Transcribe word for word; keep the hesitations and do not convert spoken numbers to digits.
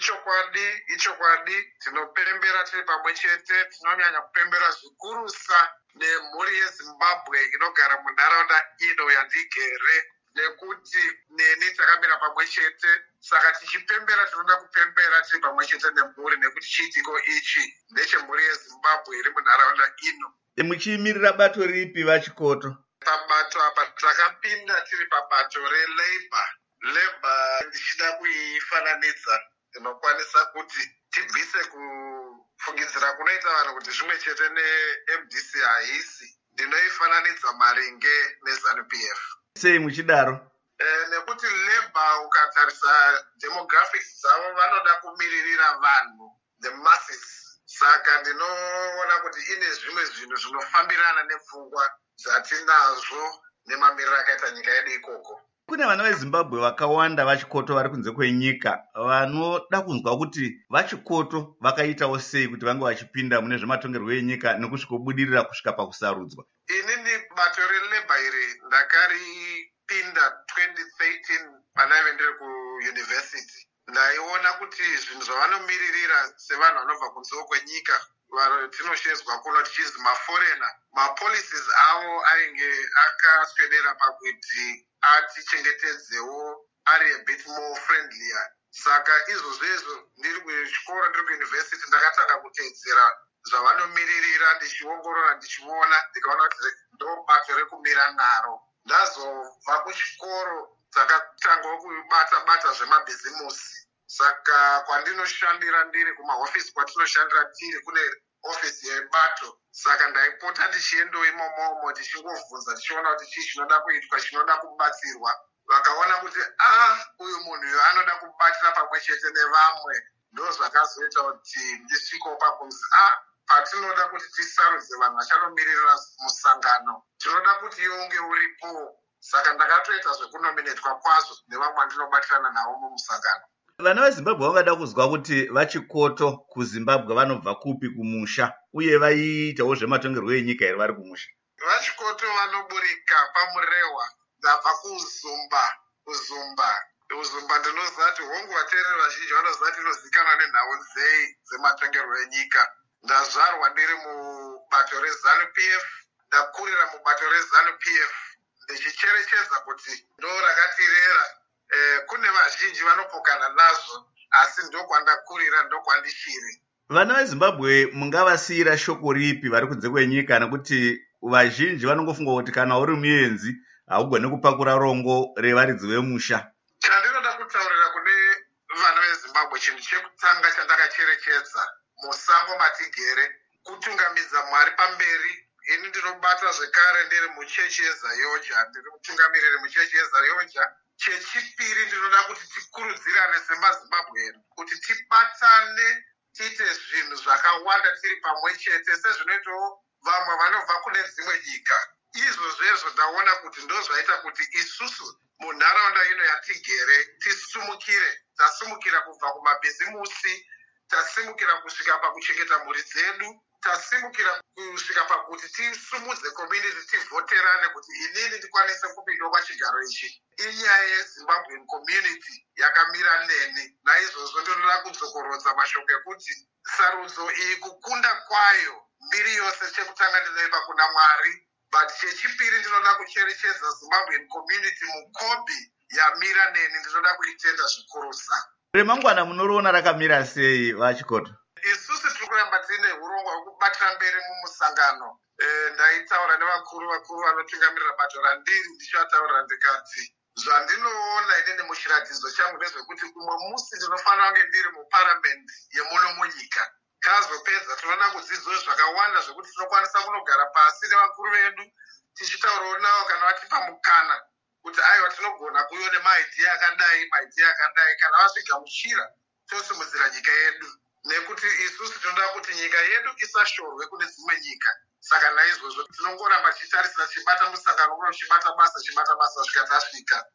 ichokwadi ichokwadi tinopembera tiri pamwe chete, tinonyanya kupembera zvikurusa nemhuri yeZimbabwe inogara munharaunda ino yandigere, nekuti neni takamira pamwe chete. Saka tichipembera tinoda kupembera tiri pamwe chete nemhuri, nekuti chiitiko ichi ndechemhuri yeZimbabwe iri munharaunda ino. Muchiimirira bato ripi vaChikoto? Pabato apa takapinda tiri pabato reLabour. Labour ndichida kuifananidza, tinokwanisa kuti tibvise kufungidzira kunoita vanhu kuti zvimwe chete neM D C haisi. Ndinoifananidza maringe neZANU P F. Sei muchidaro? E, nekuti Labour ukatarisa demographics dzavo vanoda kumiririra vanhu, the masses. Saka ndinoona kuti ine zvimwe zvinhu zvinofambirana nepfungwa dzatinazvo nemamiriro akaita nyika yedu ikoko. Kune vana veZimbabwe vakawanda vaChikoto vari kunze kwenyika vanoda kunzwa kuti vaChikoto vakaitawo sei kuti vange vachipinda mune zvematongerwo enyika nekusvikobudirira kusvika pakusarudzwa. Inini bato reLabour iri ndakaripinda twenty thirteen panaive ndiri kuyunivhesiti. Ndaiona kuti zvinhu zvavanomiririra sevanhu vanobva kunzewo kwenyika, vatinoshedzwa kuno tichizi maforena, mapolicies avo ainge akaswedera pakuti atichengetedzewo ari a bit more friendlier. Saka izvozvo ndiri kuchikoro, ndiri kuyunivhesiti, ndakatanga kuteedzera zvavanomiririra, ndichiongorora, ndichiona, ndikaona kuti ndo bato rekumira naro. Ndazobva kuchikoro takatangawo kubata bata zvemabhizimusi. Saka kwandinoshandira ndiri kumahofisi kwatinoshandira tiri kune ofisi yebato. Saka ndaipota ndichiendawo imomomo tichingovhunza, tichiona kuti chii chinoda kuitwa, chinoda kubatsirwa. Vakaona kuti ah, uyu munhu uyu anoda kubatira pamwe chete nevamwe. Ndo zvakazoita kuti ndisvikewo pakunzi ah, patinoda kuti tisarudze vanhu vachanomiririra musangano, tinoda kuti iunge uripo. Saka ndakatoita zvekunominetwa kwazvo nevamwe vandinobatirana navo mumusangano. Vana veZimbabwe vangada kuzwa kuti vaChikoto kuZimbabwe vanobva kupi kumusha, uye vaiitawo zvematongerwo enyika here vari kumusha? VaChikoto vanoburika paMurewa, ndabva kuZumba. Kuzumba Kuzumba ndinoziva kuti hongu vateereri vazhinji vanoziva kuti inozivikanwa nenhau nzei dzematongerwo enyika. Ndazvarwa ndiri mubato reZANU P F, ndakurira mubato reZANU P F, ndichicherechedza kuti ndo rakatirera. Eh, kune vazhinji vanopokana nazvo, asi ndokwandakurira, ndokwandishiri. Vana veZimbabwe mungavasiyira shoko ripi vari kunze kwenyika, nekuti vazhinji vanongofunga kuti kana uri muenzi haugoni kupakura rongo revaridzi vemusha? Chandinoda kutaurira kune vana veZimbabwe, chinhu chekutanga chandakacherechedza musango matigere, kutungamidza Mwari pamberi. Ini ndinobata zvekare ndiri muchechi yeZayoja, ndiri mutungamiriri muchechi yeZayoja. Chechipiri ndinoda kuti tikurudzirane semaZimbabwe kuti tibatane, tiite zvinhu zvakawanda tiri pamwe chete, sezvinoitawo vamwe vanobva kune dzimwe nyika. Izvo zvezvo ndaona kuti ndo zvaita kuti isusu munharaunda ino yatigere tisumukire. Tasumukira kubva kumabhizimusi, tasimukira kusvika pakuchengeta mhuri dzedu, tasimukira kusvika pakuti tisumudze community, tivhoterane kuti inini ndikwanise kupindawo pachigaro ichi. Inyaya yeZimbabwean community yakamira neni. Naizvozvo ndinoda kudzokorodza mashoko ekuti sarudzo iyi kukunda kwayo mbiri yose, chekutanga ndinoipa kuna Mwari, but chechipiri ndinoda kucherechedza Zimbabwean community mukobi yamira neni, ndinoda kuitenda zvikurusa. Remangwana munoriona rakamira sei vaChikoto? Isusu tiri kuramba tiine urongwa hwekubatira mberi mumusangano. E, ndaitaura nevakuru vakuru vanotungamirira bato randiri, ndichataurira ndikati zvandinoona inini muchiratidzo changu ndezvekuti umwe musi ndinofanira kunge ndiri muparamende yemuno munyika. Kazopedza tinoda kudzidzwa zvakawanda zvekuti tinokwanisa kunogara pasi nevakuru vedu tichitaurawo navo kana vatipa mukana kuti aiwa tinogona kuuya nemaidhiya akadai, maidhiya akadai, kana vasvigamuchira tosimudzira nyika yedu. Nekuti isusu tinoda kuti nyika yedu isashorwe kune dzimwe nyika. Saka naizvozvo tinongoramba tichitarisira chibata musangano uno, chibata basa, chibata basa, svika tasvika.